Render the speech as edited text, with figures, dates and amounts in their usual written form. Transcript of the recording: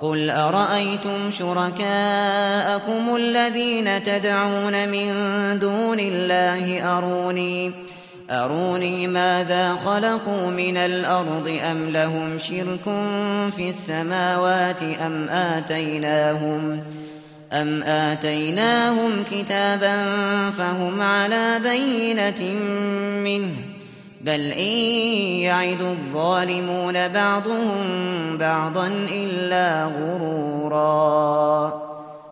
قُلْ أَرَأَيْتُمْ شُرَكَاءَكُمُ الَّذِينَ تَدْعُونَ مِن دُونِ اللَّهِ أَرُونِي مَاذَا خَلَقُوا مِنَ الْأَرْضِ أَمْ لَهُمْ شِرْكٌ فِي السَّمَاوَاتِ أَمْ آتَيْنَاهُمْ كِتَابًا فَهُمْ عَلَىٰ بَيِّنَةٍ مِّنْهُ ۚ بَلْ إِن يَعِدُ الظَّالِمُونَ بَعْضُهُم بَعْضًا إِلَّا غُرُورًا